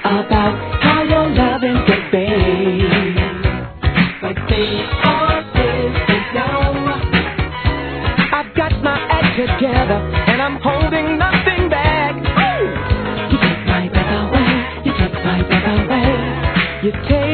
about how your loving could be. But they are busy now. I've got my act together and I'm holding nothing back. Woo! You take my breath away. You take my breath away. You take